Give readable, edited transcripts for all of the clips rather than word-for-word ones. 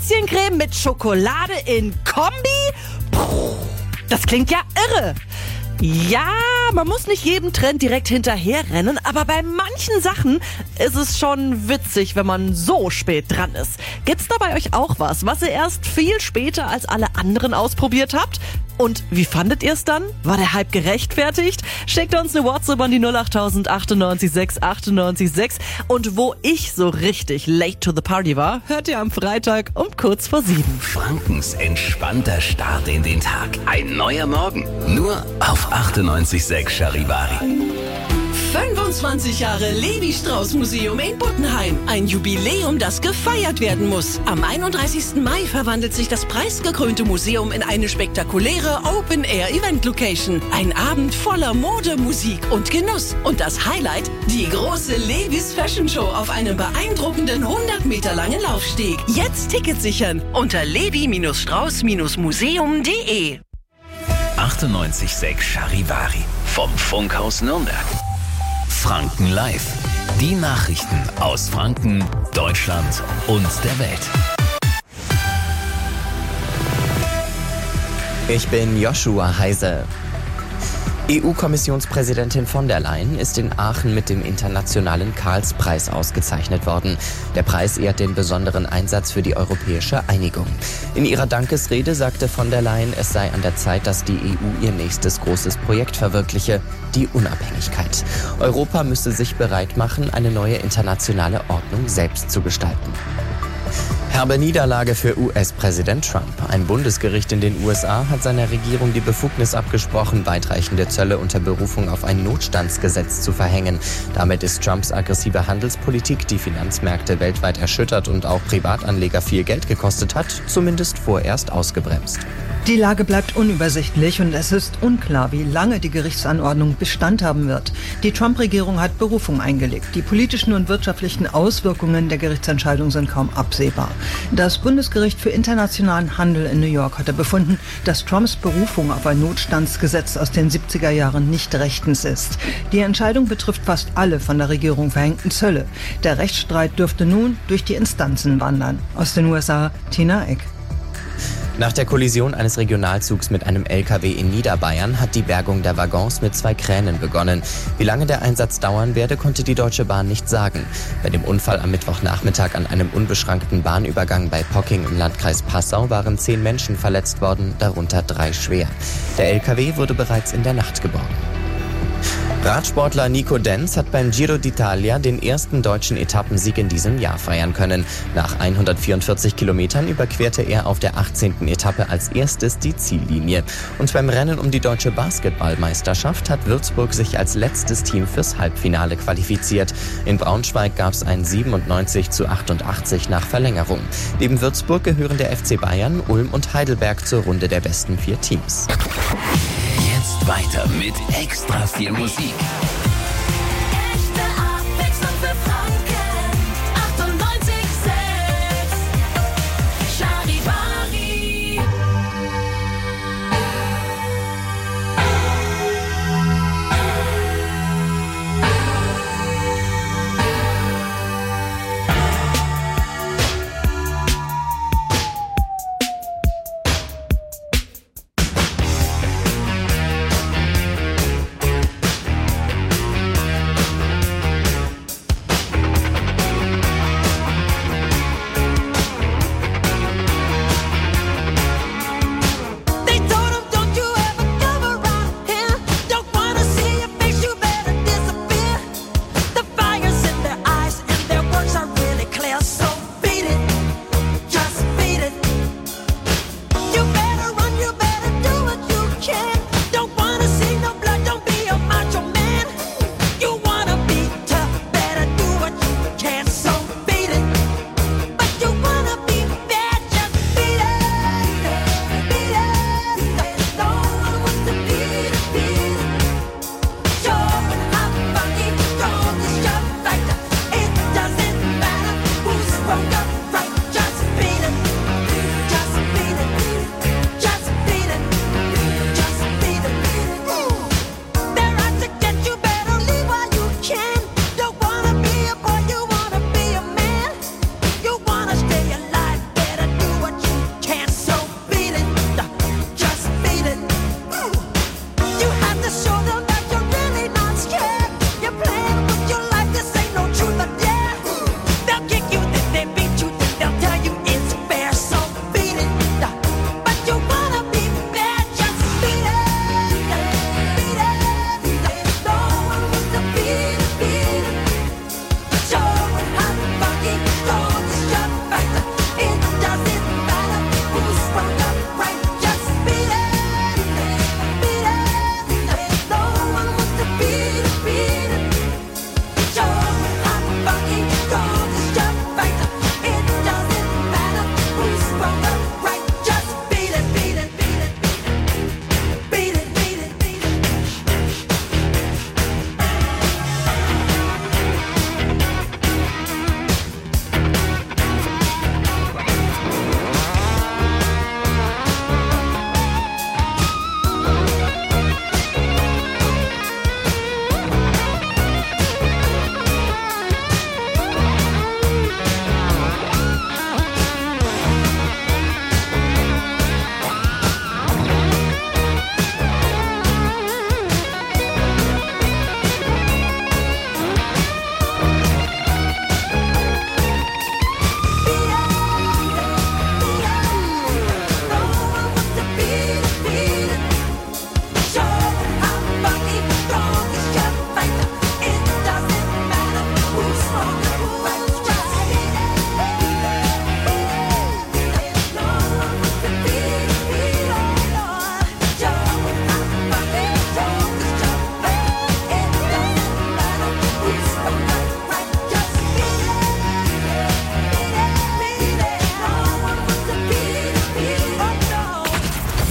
Pistaziencreme mit Schokolade in Kombi? Puh, das klingt ja irre. Ja, man muss nicht jedem Trend direkt hinterherrennen, aber bei manchen Sachen ist es schon witzig, wenn man so spät dran ist. Gibt's da bei euch auch was ihr erst viel später als alle anderen ausprobiert habt? Und wie fandet ihr es dann? War der Hype gerechtfertigt? Schickt uns eine WhatsApp an die 08000 98 6 98 6. Und wo ich so richtig late to the party war, hört ihr am Freitag um kurz vor 7. Frankens entspannter Start in den Tag. Ein neuer Morgen. Nur auf 98,6 Charivari. 25 Jahre Levi-Strauss-Museum in Buttenheim. Ein Jubiläum, das gefeiert werden muss. Am 31. Mai verwandelt sich das preisgekrönte Museum in eine spektakuläre Open-Air-Event-Location. Ein Abend voller Mode, Musik und Genuss. Und das Highlight, die große Levi's Fashion Show auf einem beeindruckenden 100 Meter langen Laufsteg. Jetzt Tickets sichern unter levi-strauss-museum.de. 98,6 Charivari. Vom Funkhaus Nürnberg. Franken Live. Die Nachrichten aus Franken, Deutschland und der Welt. Ich bin Joshua Heise. EU-Kommissionspräsidentin von der Leyen ist in Aachen mit dem Internationalen Karls-Preis ausgezeichnet worden. Der Preis ehrt den besonderen Einsatz für die europäische Einigung. In ihrer Dankesrede sagte von der Leyen, es sei an der Zeit, dass die EU ihr nächstes großes Projekt verwirkliche, die Unabhängigkeit. Europa müsse sich bereit machen, eine neue internationale Ordnung selbst zu gestalten. Herbe Niederlage für US-Präsident Trump. Ein Bundesgericht in den USA hat seiner Regierung die Befugnis abgesprochen, weitreichende Zölle unter Berufung auf ein Notstandsgesetz zu verhängen. Damit ist Trumps aggressive Handelspolitik, die Finanzmärkte weltweit erschüttert und auch Privatanleger viel Geld gekostet hat, zumindest vorerst ausgebremst. Die Lage bleibt unübersichtlich und es ist unklar, wie lange die Gerichtsanordnung Bestand haben wird. Die Trump-Regierung hat Berufung eingelegt. Die politischen und wirtschaftlichen Auswirkungen der Gerichtsentscheidung sind kaum absehbar. Das Bundesgericht für internationalen Handel in New York hatte befunden, dass Trumps Berufung auf ein Notstandsgesetz aus den 70er Jahren nicht rechtens ist. Die Entscheidung betrifft fast alle von der Regierung verhängten Zölle. Der Rechtsstreit dürfte nun durch die Instanzen wandern. Aus den USA, Tina Eck. Nach der Kollision eines Regionalzugs mit einem LKW in Niederbayern hat die Bergung der Waggons mit 2 Kränen begonnen. Wie lange der Einsatz dauern werde, konnte die Deutsche Bahn nicht sagen. Bei dem Unfall am Mittwochnachmittag an einem unbeschrankten Bahnübergang bei Pocking im Landkreis Passau waren 10 Menschen verletzt worden, darunter 3 schwer. Der LKW wurde bereits in der Nacht geborgen. Radsportler Nico Denz hat beim Giro d'Italia den ersten deutschen Etappensieg in diesem Jahr feiern können. Nach 144 Kilometern überquerte er auf der 18. Etappe als erstes die Ziellinie. Und beim Rennen um die deutsche Basketballmeisterschaft hat Würzburg sich als letztes Team fürs Halbfinale qualifiziert. In Braunschweig gab es ein 97:88 nach Verlängerung. Neben Würzburg gehören der FC Bayern, Ulm und Heidelberg zur Runde der besten 4 Teams. Jetzt weiter mit extra viel Musik. Echte Abwechslung für Franken. 98,6 Charivari.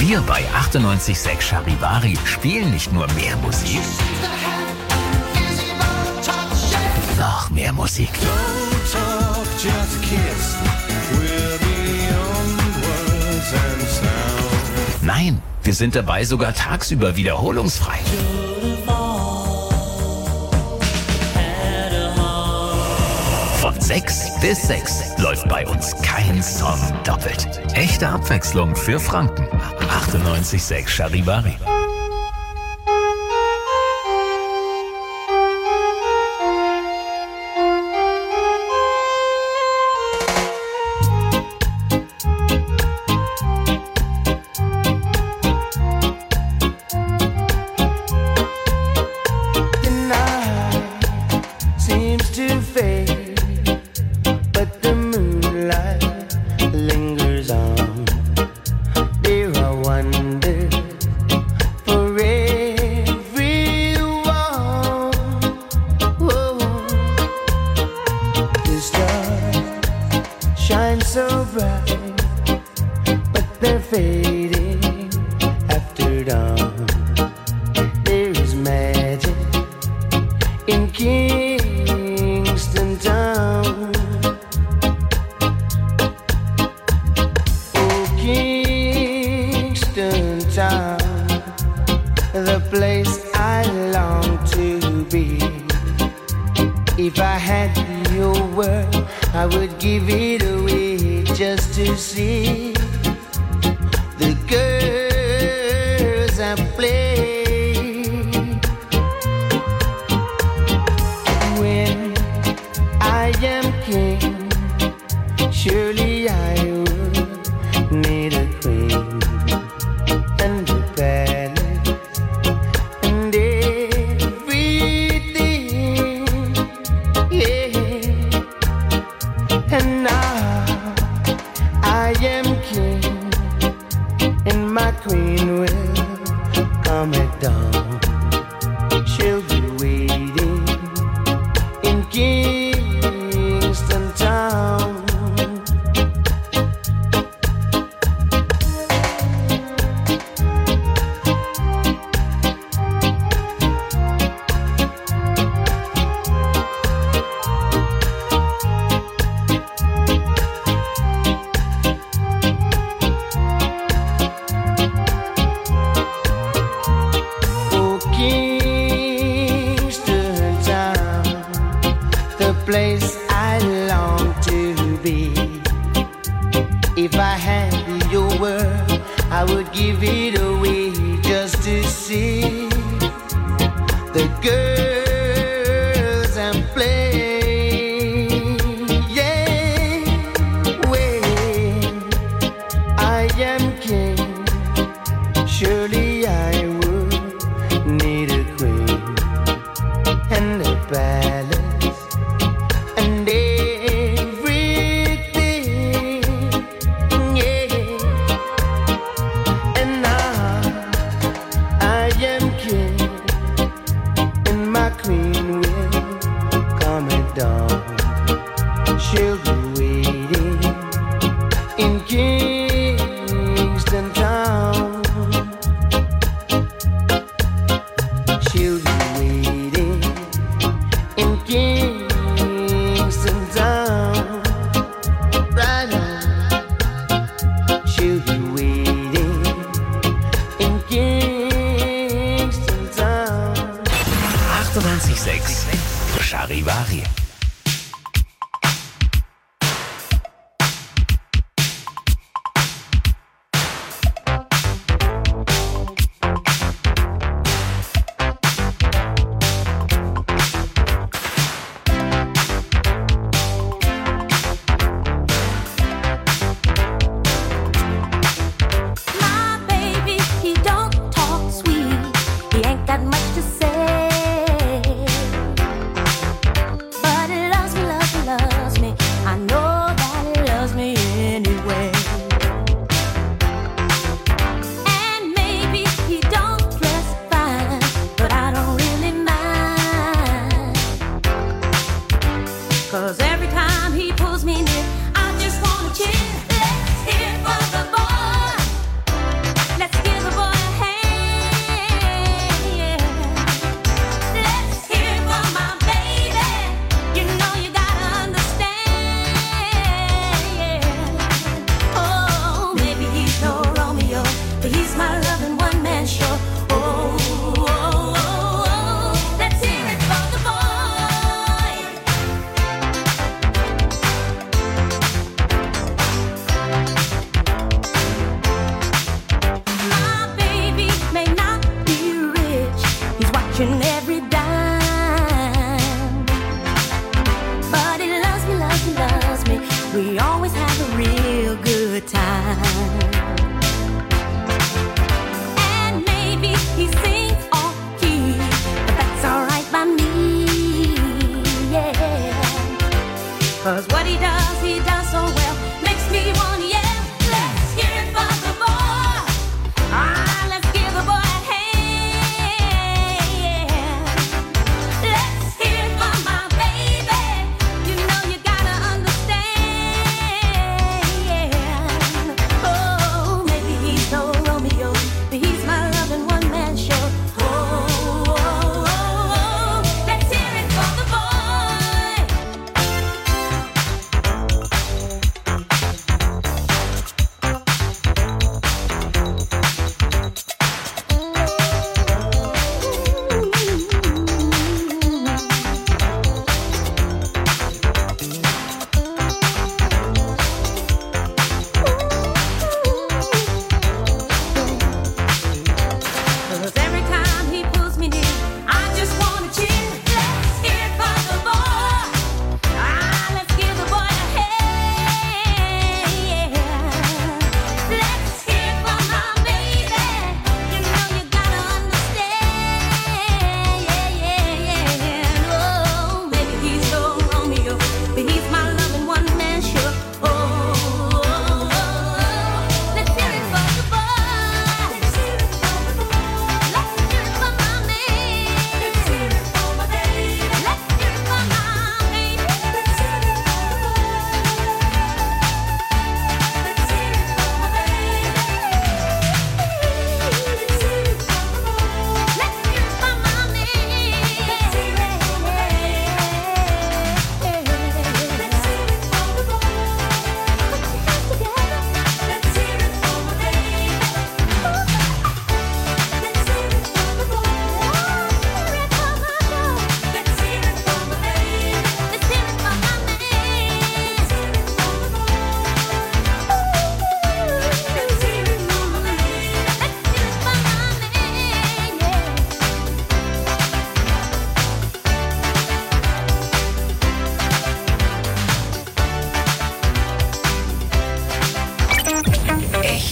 Wir bei 98.6 Charivari spielen nicht nur mehr Musik, noch mehr Musik. Nein, wir sind dabei sogar tagsüber wiederholungsfrei. Von 6 bis 6 läuft bei uns kein Song doppelt. Echte Abwechslung für Franken. 98.6 Charivari. Charivari.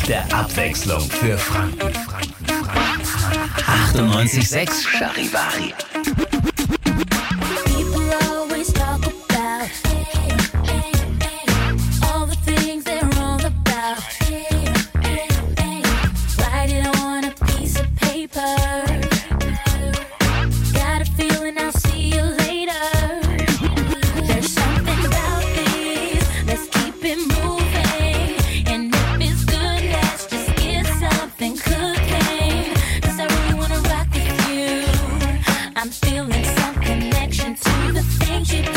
Echte Abwechslung für Franken. 98,6 Charivari. People always talk about all the things they're wrong about. Write it on a piece of paper. Got a feeling I'll see you later. There's something about this. Let's keep it moving. And if it's good, let's just get something cooking. 'Cause I really wanna rock with you. I'm feeling some connection to the things you do.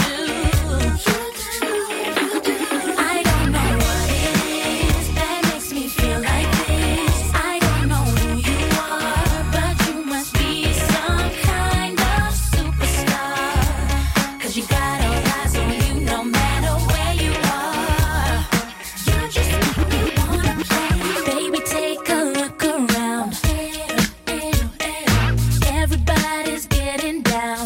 I don't know what it is that makes me feel like this. I don't know who you are, but you must be some kind of superstar. 'Cause you got all eyes on you no matter where you are. You just make me wanna play. Baby, take a look around. Everybody's getting down.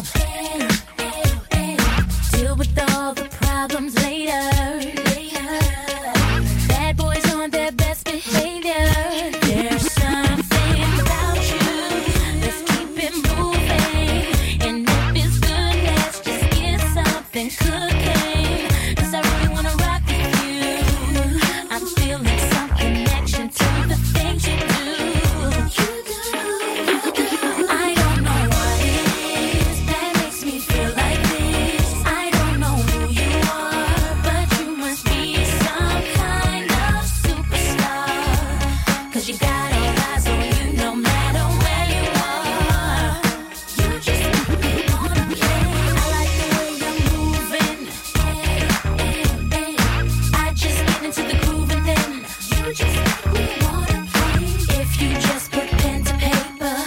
Deal with all the problems later. Bad boys on their best behavior. There's something about you. Let's keep it moving. And if it's good, let's just get something cooking. 'Cause I really wanna rock with you. I'm feeling some connection to the things you do. I don't know what it is that makes me feel like this. I don't know who you are, but you must be some kind of superstar. 'Cause you got all eyes on you no matter where you are. You just make me wanna play. I like the way you're moving. I just get into the groove and then you just make me wanna play. If you just put pen to paper,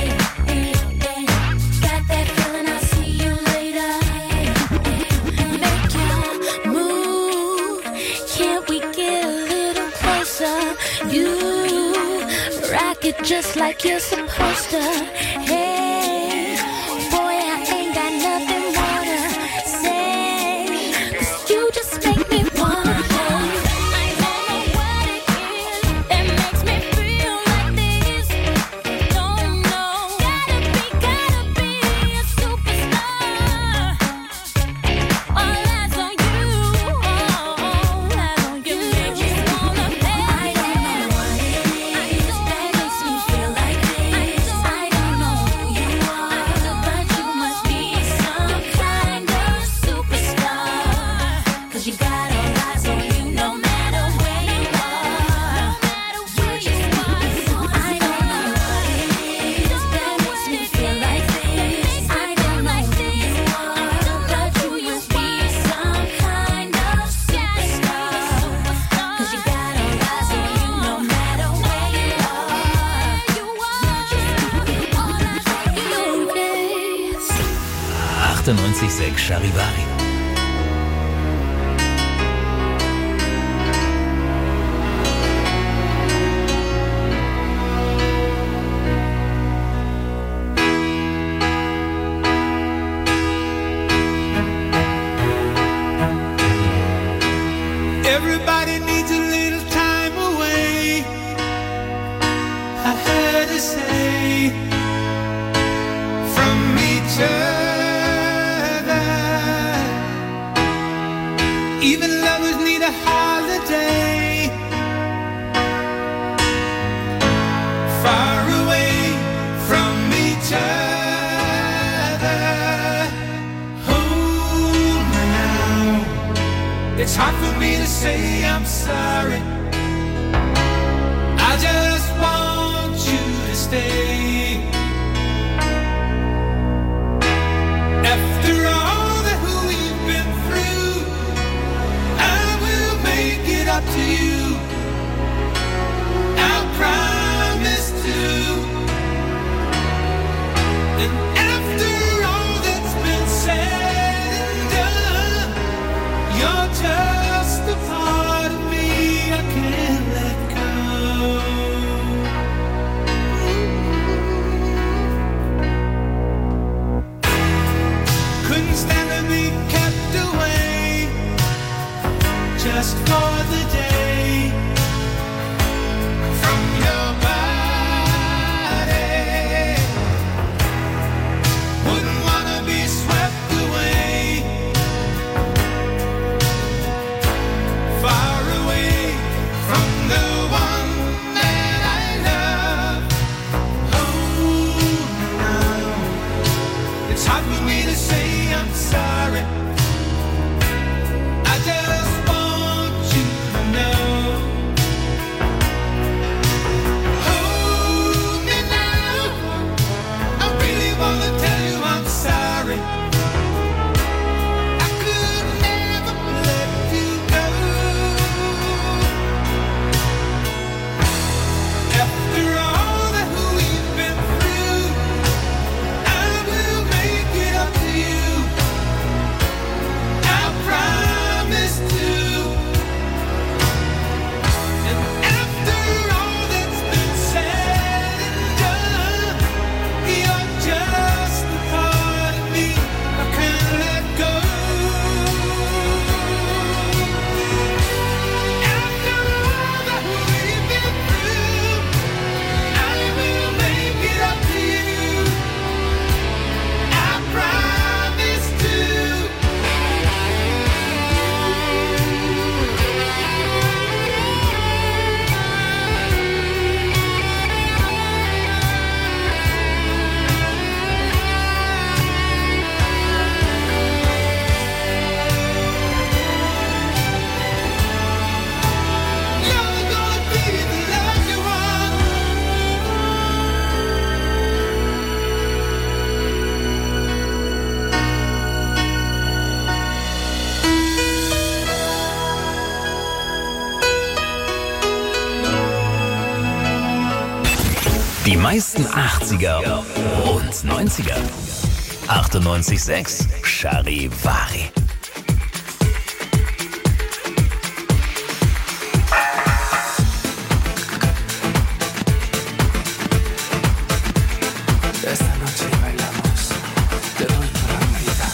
got that feeling I'll see you later. Make your move. Can't we get a little closer? You rock it just like you're supposed to. Hey, boy, I ain't got nothing more to say. 'Cause you just make me wanna play. I don't know what it is that makes me feel like this. Don't know. Gotta be a superstar. All eyes on you. All eyes on you. You just wanna play. I don't know what it is that makes me feel like this. I don't know who you are, but you must be some kind of superstar. 'Cause you got all eyes on you no matter where you are. You just want some. I don't know what it is that makes me feel like this. I don't know who you are, but you must be some kind of superstar. 'Cause you got all eyes on you no matter where you are. You just all eyes on you. 98,6 Charivari. Everybody needs a little time away. I heard her say from each other. Even lovers need a holiday. Far away from each other. Hold me now. It's hard for me to say I'm sorry. I just want you to stay. After all that we've been through, I will make it up to you. I promise to. And after all that's been said and done, you're just a part of me I can't let go. Couldn't stand to be kept away just for the day. Die meisten 80er und 90er. 98.6 Charivari. Esta noche bailamos, te doy toda mi vida.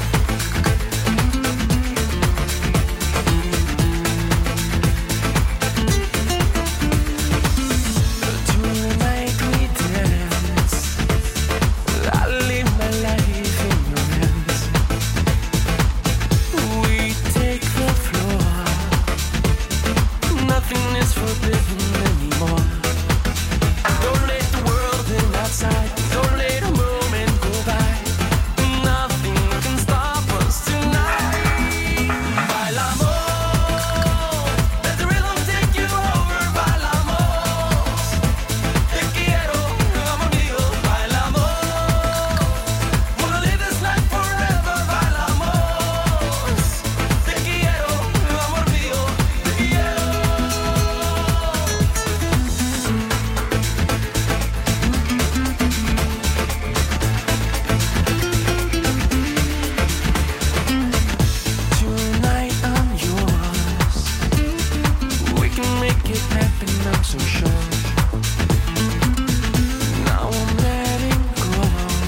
Tonight we dance, I live my life in your hands. We take the floor, nothing is forbidden anymore. Don't let the world in outside. Don't let a moment go by. Nothing can stop us tonight. Bailamos, let the rhythm take you over. Bailamos, te quiero, amor mío. Bailamos, wanna live this life forever. Bailamos, te quiero, amor mío. Te quiero. Tonight I'm yours. We can make it happen, I'm so sure. Now I'm letting go.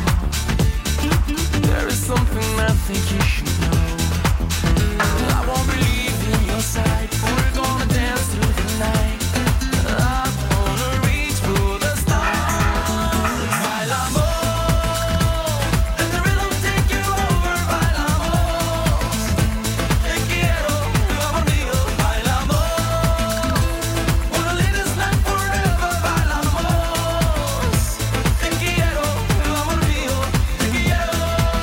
There is something I think you should know. I won't believe in your side. We're gonna dance through the night. I wanna reach for the stars. Bailamos, let the rhythm take you over. Bailamos, te quiero, amor mío. Bailamos, wanna live this life forever. Bailamos, te quiero, amor mío. Te quiero.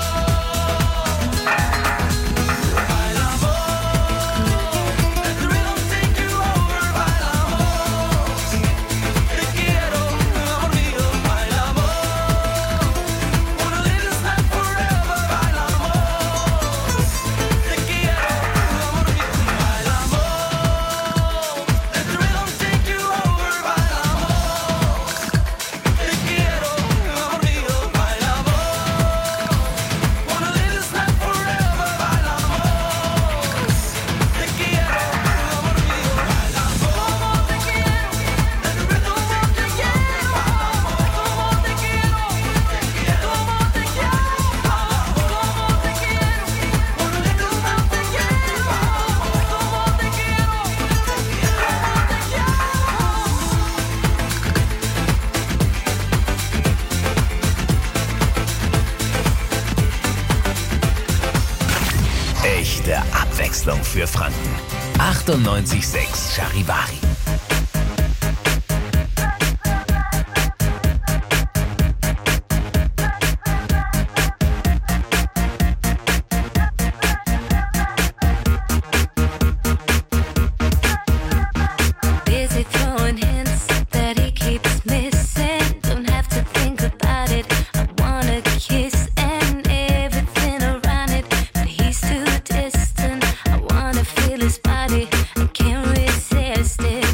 Bailamos, let the rhythm take you over. Bailamos, te quiero, amor mío. Bailamos, wanna live this life forever. Bailamos, te quiero, amor mío. Bailamos, let the rhythm take you over. Bailamos, te quiero, amor mío. Bailamos, wanna live this life forever. Bailamos, te quiero, amor mío. Bailamos, te quiero, let the rhythm take you over. Te quiero, te quiero, te quiero, te quiero, wanna live this life te quiero, te Echte Abwechslung für Franken. 98.6 Charivari. Busy throwing hints that he keeps missing. Don't have to think about it. I wanna kiss and everything around it, but he's too distant. I wanna feel his body. I can't resist it.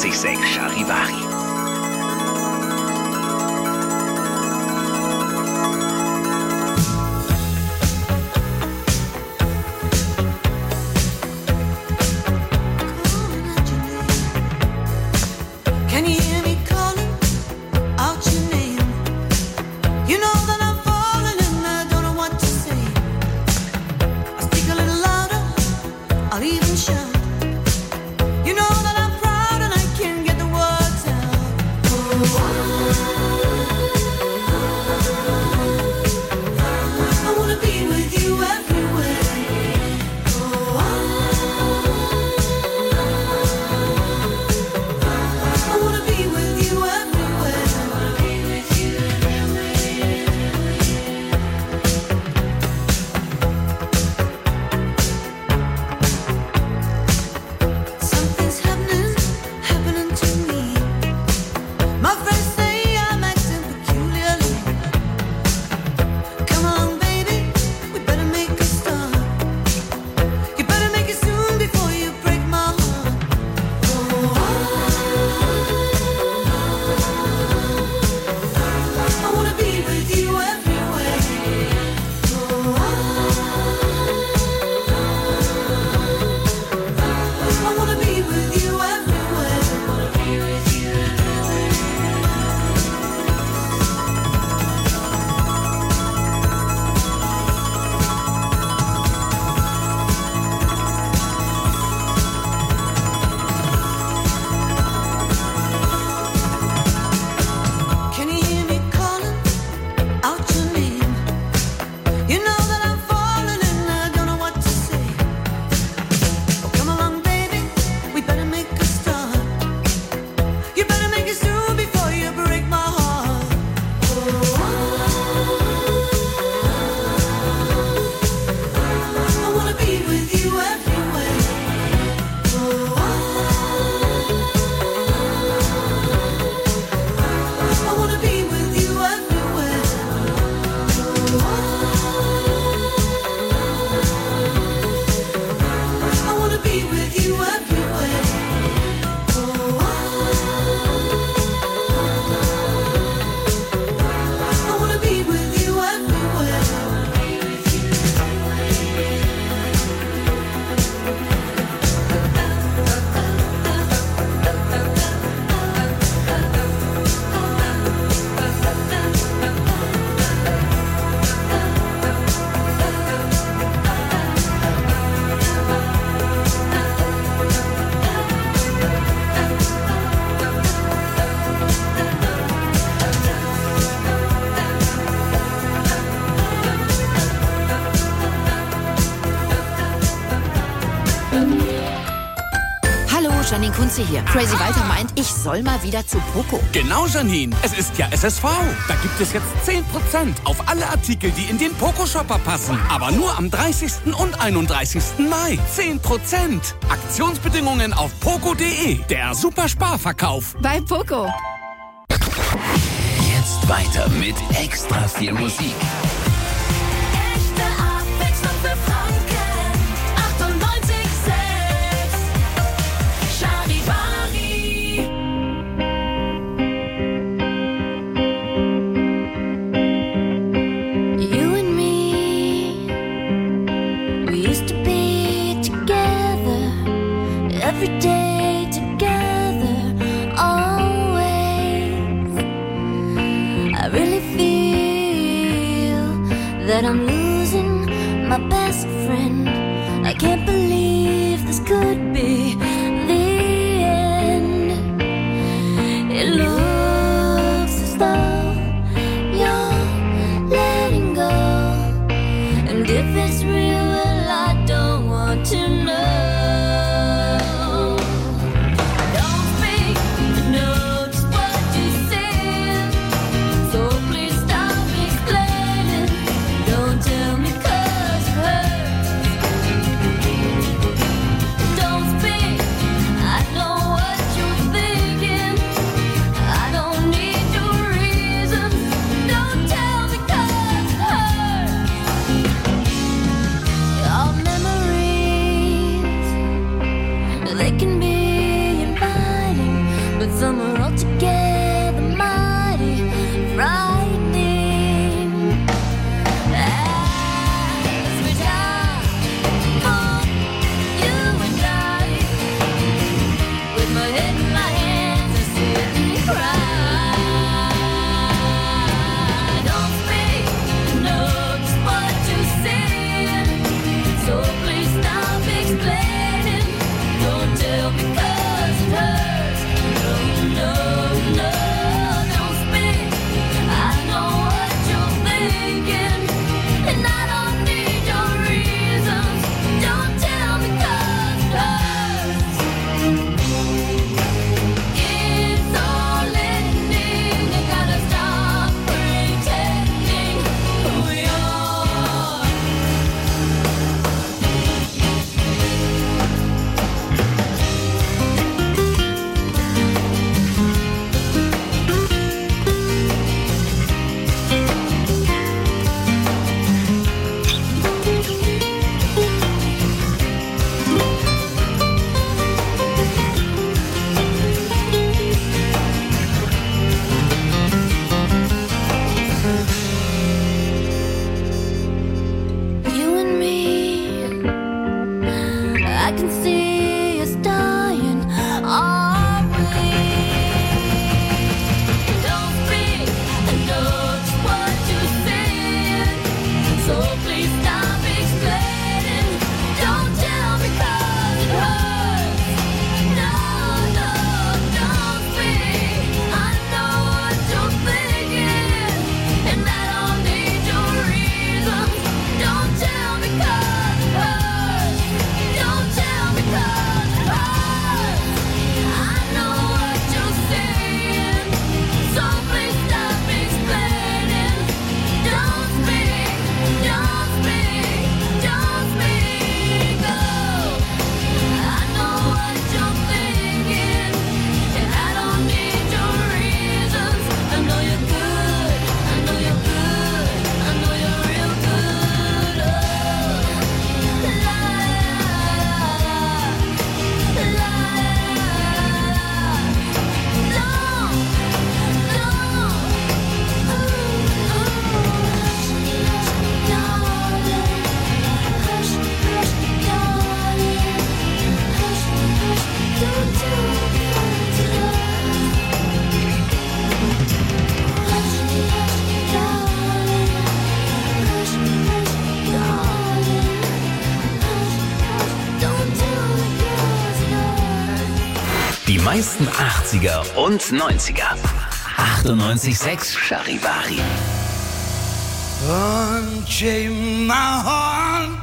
98,6 Charivari. Can you hear me calling out your name? You know that I'm falling and I don't know what to say. I'll speak a little louder, I'll even shout. You know that I'm proud and I can't get the words out. I wanna be with you everywhere. I wanna be with you everywhere. Something's happening to me. My friends say I'm acting peculiarly. Come on, baby, we better make a start. You better make it soon before you break my heart. I wanna be with you everywhere. I wanna be with you Can you hear me calling out your name? You know that I'm falling and I don't know what to say. Oh, come along, baby, we better make a start. You better make it soon before you break my heart. I wanna be with you everywhere. I wanna be with you everywhere. I wanna be with you everywhere. I wanna be with you everywhere. Hallo, Janine Kunze hier. Crazy Walter meint, ich soll mal wieder zu Poco. Genau, Janine. Es ist ja SSV. Da gibt es jetzt 10% auf alle Artikel, die in den Poco-Shopper passen. Aber nur am 30. und 31. Mai. 10%. Aktionsbedingungen auf poco.de. Der Supersparverkauf. Bei Poco. Jetzt weiter mit extra viel Musik. Echte Abwechslung für Franken. 98,6 Charivari. You and me, we used to be together every day together, always. I really feel that I'm losing my best friend. I can't believe this could be the end. It looks as though you're letting go, and if it's real, well, I don't want to know. Don't speak, know just what you said, so please stop explaining. Don't tell me 'cause it hurts. Don't speak, I know what you're thinking. I don't need your reasons. Don't tell me 'cause it hurts. Our memories, they can be inviting, but some are altogether mighty frightening. As we die, you and I, with my head in my hands, I sit and cry. Don't speak, know just what you're saying, so please stop explaining. Don't tell me 'cause it hurts. No, no, no, don't speak. I know what you're thinking, and I don't need your reasons. Don't tell me 'cause it hurts. It's all ending. You gotta stop pretending who we are. You and me, I can see us dying, are we? Don't speak, I know just what you're saying, so please stop explaining. Don't tell me 'cause it hurts. No, no, don't speak. I know what you're thinking, and I don't need your reasons. Don't tell me 'cause it hurts. Don't tell me 'cause it hurts. I know what you're saying, so please stop explaining. Don't speak, don't speak, don't speak. Oh, I know what you're thinking, and I don't need your reasons. I know you're good, I know you're good, I know you're real good. Oh, la la la la. Die meisten 80er und 90er. 98.6 Charivari. Unchain my heart,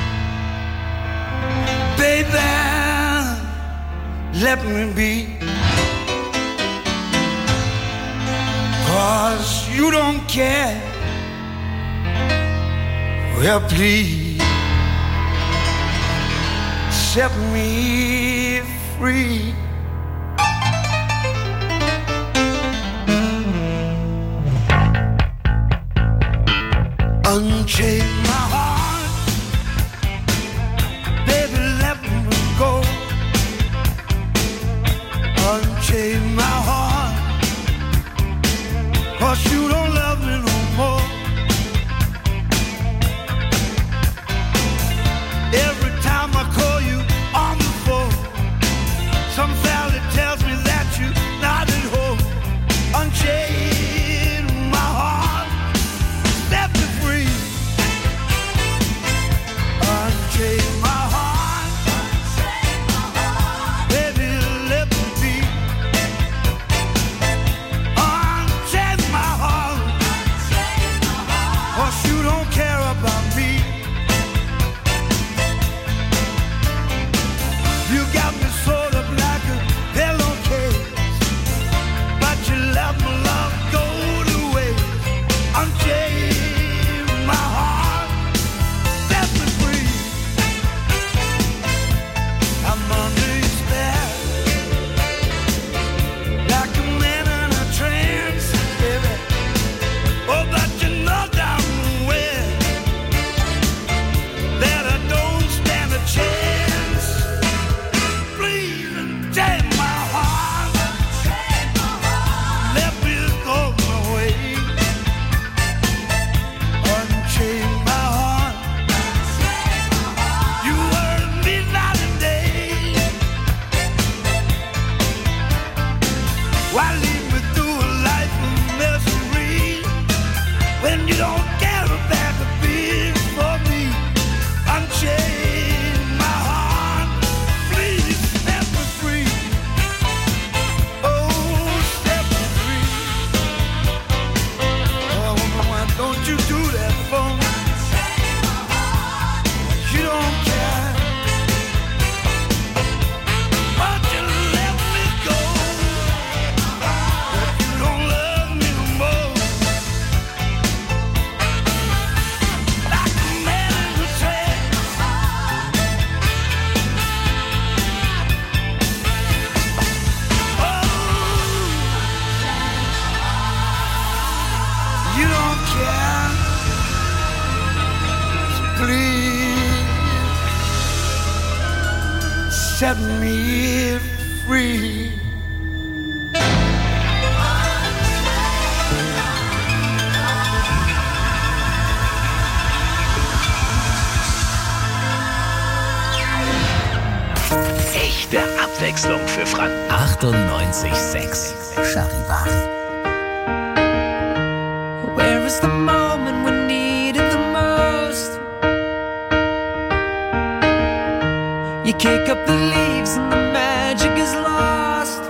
baby, let me be. 'Cause you don't care. Well, please set me free. Unchain my heart, baby, let me go. Unchain my heart, 'cause you don't love me no more. Every time I call you on the phone, some fella tells me that you're not at home. Unchain my heart, set me free. Unchain my heart, baby, let me be. Unchain my heart, 'cause you don't care about me. You got me sort of like a pillowcase, but you let my love go to waste. Unchain my heart, set me free. I'm under your spell, like a man in a trance, baby. Oh, but you know damn well that I don't stand a chance. live free. Echte Abwechslung für Franken. 98,6. Charivari. Where is the moment we need it the most? You kick up the leaves and the magic is lost.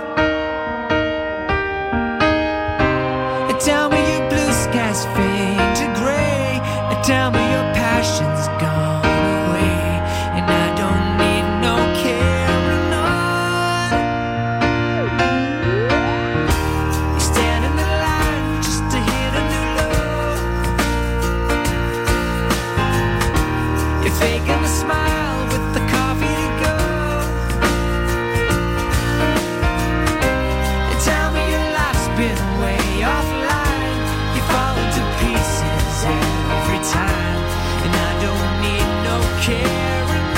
And tell me your blue skies fade to gray. And tell me your passion's gone away. And I don't need no carrying on. You stand in the line just to hit a new low. You're faking a smile with the coffee to go. And tell me your life's been way offline. You fall to pieces every time. And I don't need no carrying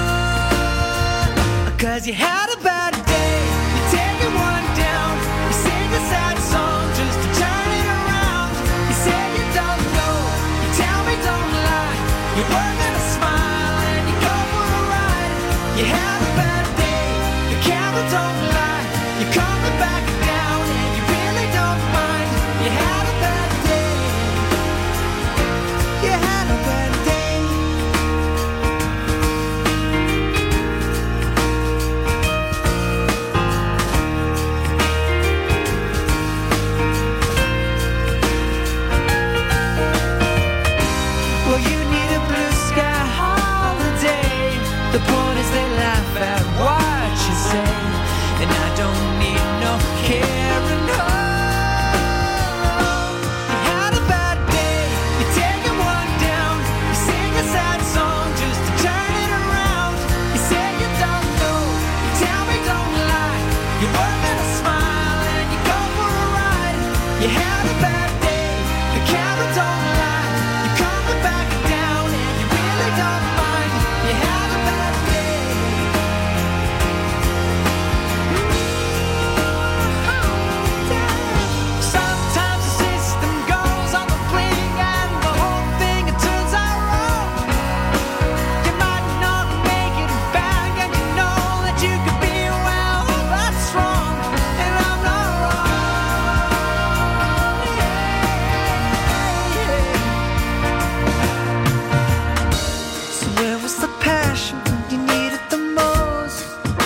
on. 'Cause you had a bad day. You're taking one down. You sing a sad song just to turn it around. You say you don't know. You tell me don't lie. You're working a smile and you go for a ride. You had a bad day. The camera don't lie. You're coming back down and you really don't mind. You had a bad day. You had a bad day. Well, you need a blue sky holiday. The point is they laugh at what you say. And I don't need no carrying on. You had a bad day. You're taking one down. You sing a sad song just to turn it around. You say you don't know. You tell me don't lie. You're working a smile and you go for a ride. You had a bad day. The camera don't lie. You're coming back down and you really don't mind. You had a bad day. Sometimes the system goes on the blink and the whole thing it turns out wrong. You might not make it back and you know that you could be well. That's wrong and I'm not wrong. So where was the passion when you needed the most?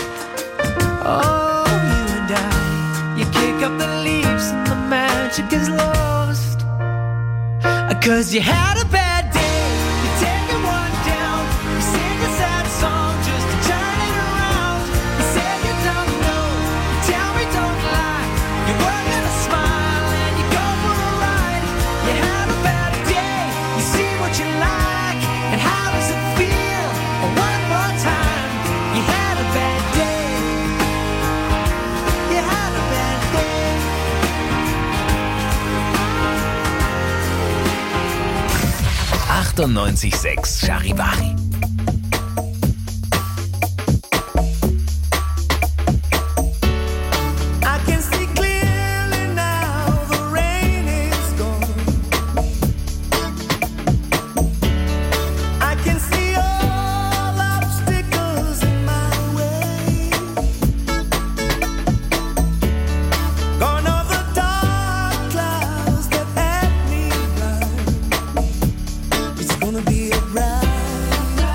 Oh, you and I, you kick up the leaves and the magic is lost. 'Cause you had a bad day, you're taking one down. You sing a sad song just to turn it around. You say you don't know, you tell me don't lie. You're working a smile and you go for a ride. You had a bad day, you see what you like. And how does it feel? One more time, you had a bad day. You had a bad day. 98,6 Charivari. I can see clearly now the rain is gone. I can see all obstacles in my way. Gone are the dark clouds that had me blind. It's gonna be a bright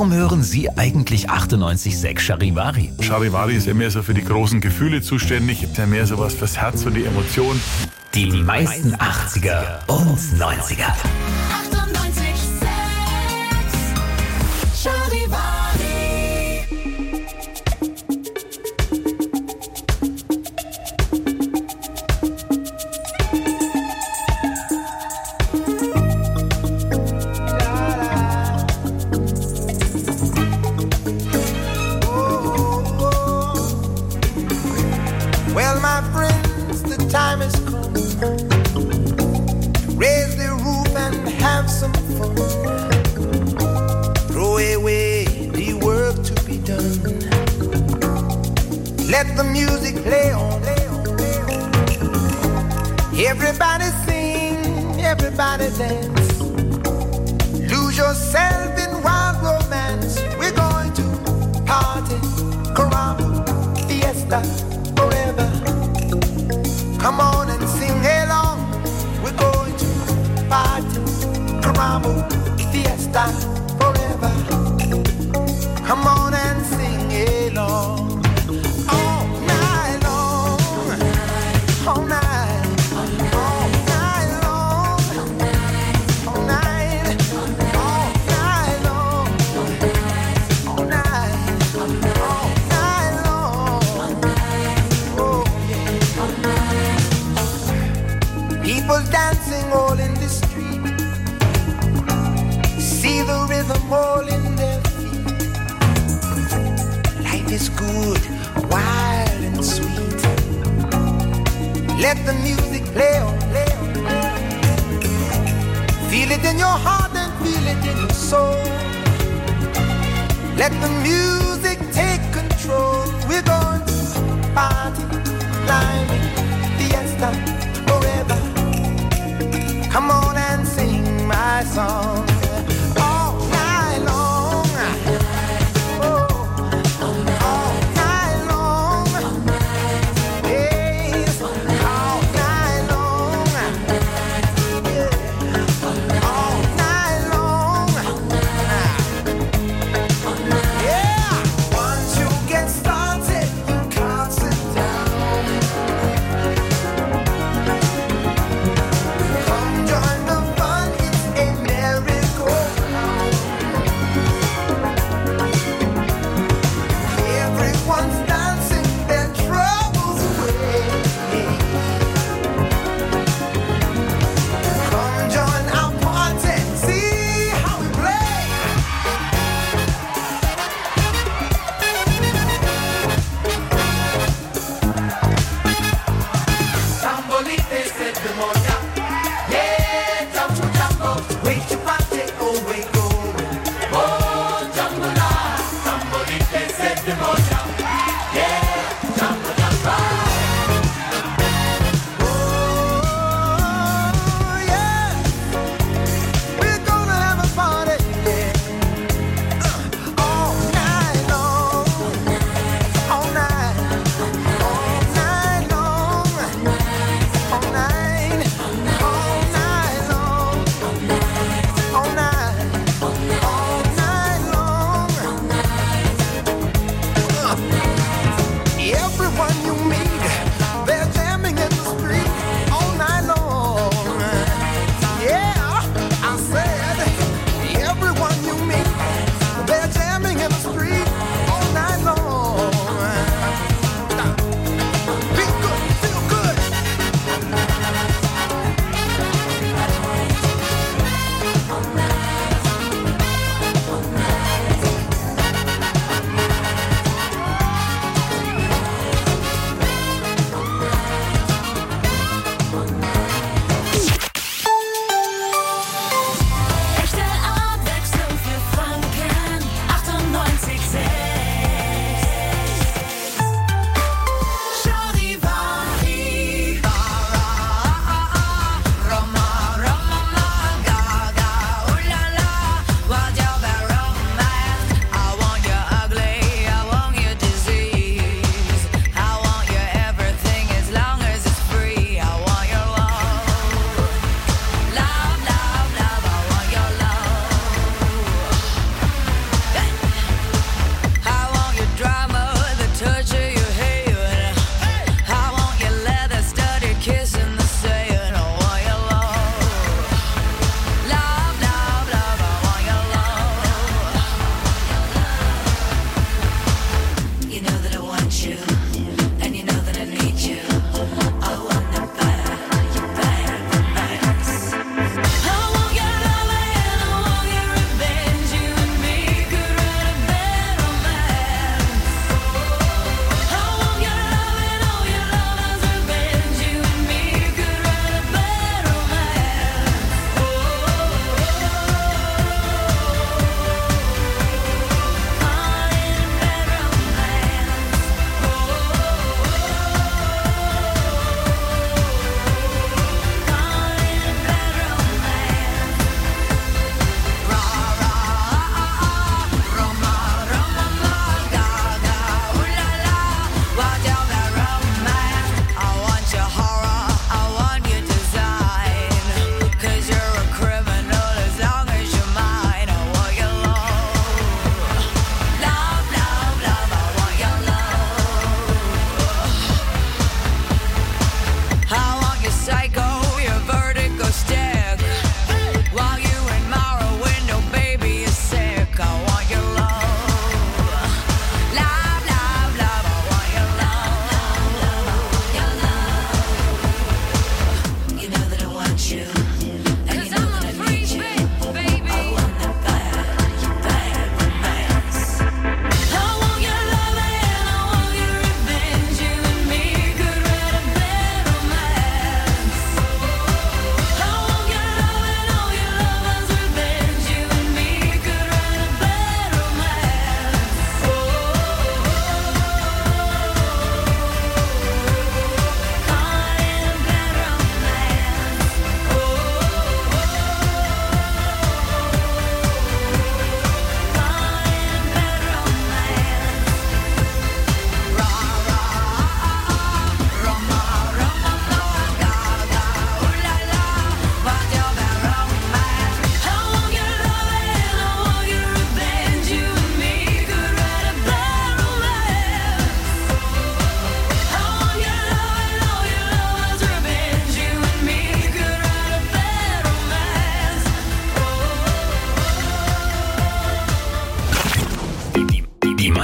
Warum hören Sie eigentlich 98.6 Charivari? Charivari ist ja mehr so für die großen Gefühle zuständig, ist ja mehr so was fürs Herz und die Emotionen. Die meisten 80er und 90er. 98.6 Charivari. Well, my friends, the time has come. Raise the roof and have some fun. Throw away the work to be done. Let the music play on. Everybody sing, everybody dance. Lose yourself in wild romance. We're going to party, caramba, fiesta, forever. Come on and sing along. We're going to party, caramba, fiesta, forever. Come on and sing along. All night long. All night. All night long. All night. All night long. All night. All night long. Oh, yeah. People dancing all in the street. See the rhythm all in their feet. Life is good, wild and sweet. Let the music play on, play on. Feel it in your heart and feel it in your soul. Let the music take control. We're going to party, climbing, fiesta, forever. Come on and sing my song. All night long. Oh, all night long. Yes, all night long. Yeah, all night long. Yeah, once you get started, you can't sit down.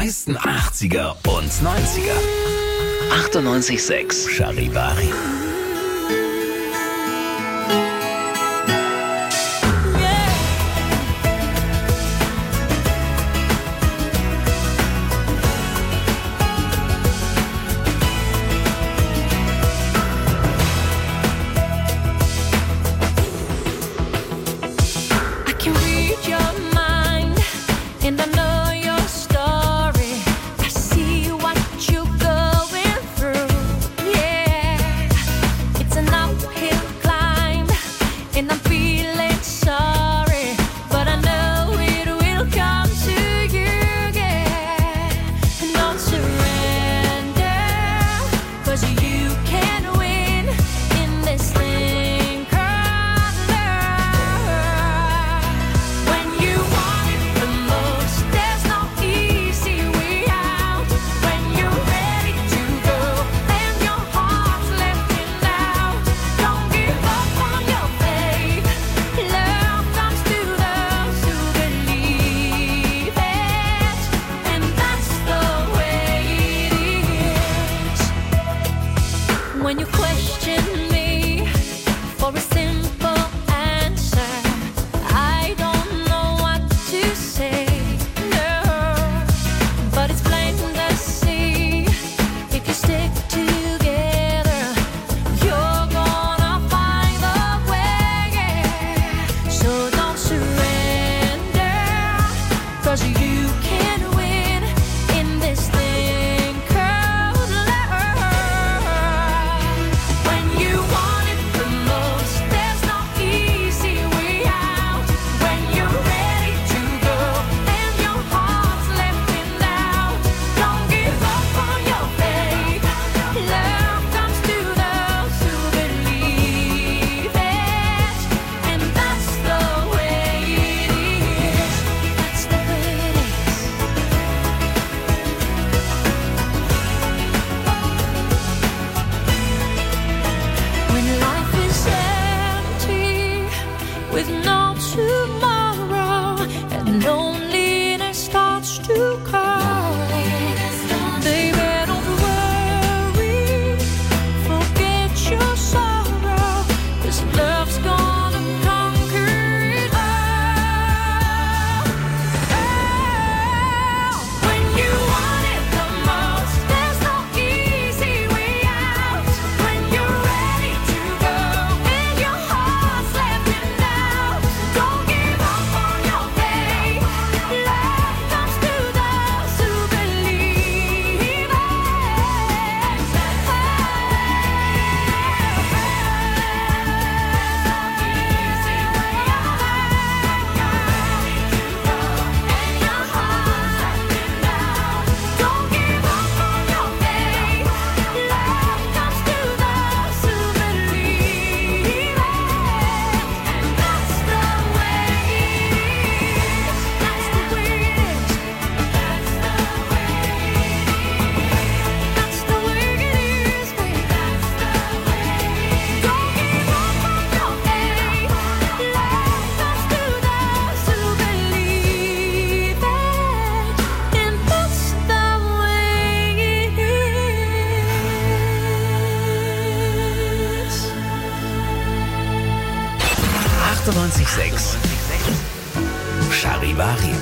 besten 80er und 90er. 98.6 Charivari. Charivari.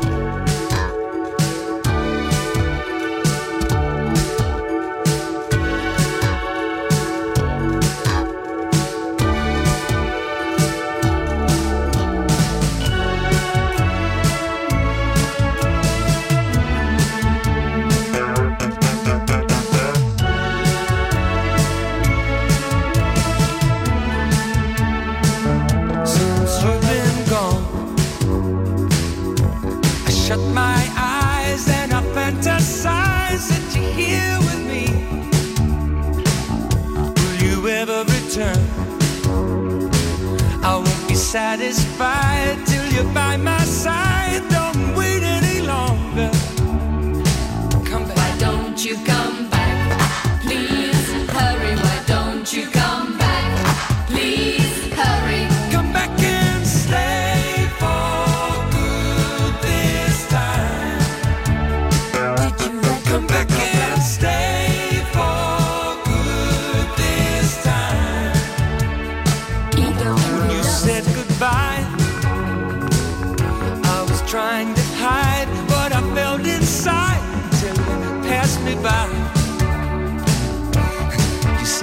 Satisfied till you're by my side. Don't wait any longer. Come back. Why don't you come back? Please hurry. Why don't you come back? Please hurry. Come back and stay for good this time.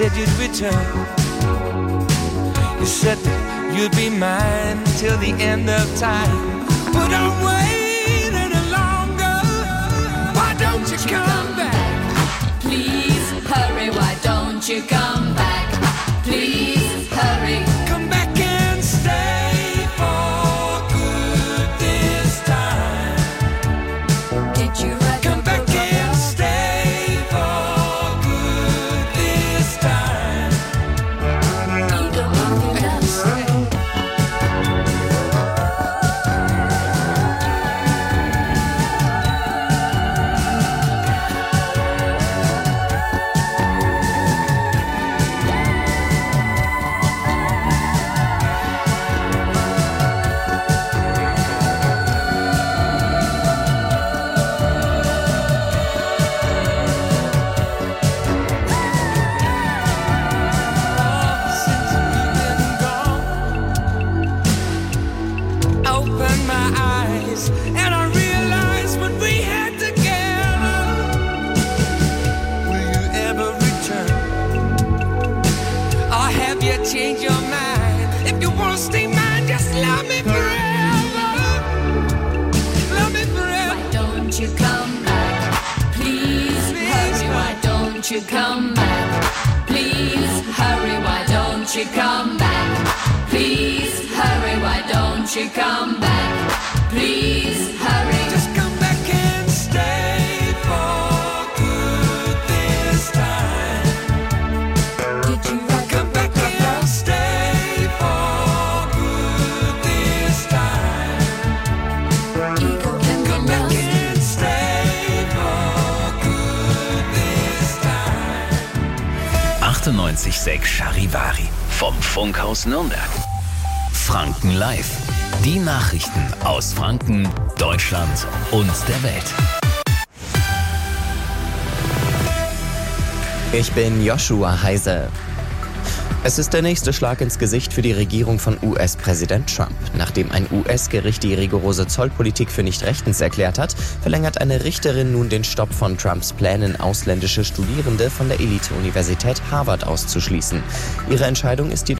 said you'd return. You said that you'd be mine till the end of time. But I'm waiting any longer. Why don't you come back? Please hurry, why don't you come back? Please hurry. Come back and stay for good this time. Did you write Come back and stay for good this time. Eagle nothing else? Open my eyes and I realize what we had together. Will you ever return? Or have you changed your mind? If you wanna stay mine, just love me forever. Love me forever. Why don't you come back? Please hurry, why don't you come back? Please hurry, why don't you come back? Please hurry, why don't you come back? Please hurry. Just come back and stay for good this time. Did you write Come back and stay for good this time. Eagle can Come be back lost? and stay for good this time. 98.6 Charivari vom Funkhaus Nürnberg. Franken Live. Die Nachrichten aus Franken, Deutschland und der Welt. Ich bin Joshua Heise. Es ist der nächste Schlag ins Gesicht für die Regierung von US-Präsident Trump. Nachdem ein US-Gericht die rigorose Zollpolitik für nicht rechtens erklärt hat, verlängert eine Richterin nun den Stopp von Trumps Plänen, ausländische Studierende von der Elite-Universität Harvard auszuschließen. Ihre Entscheidung ist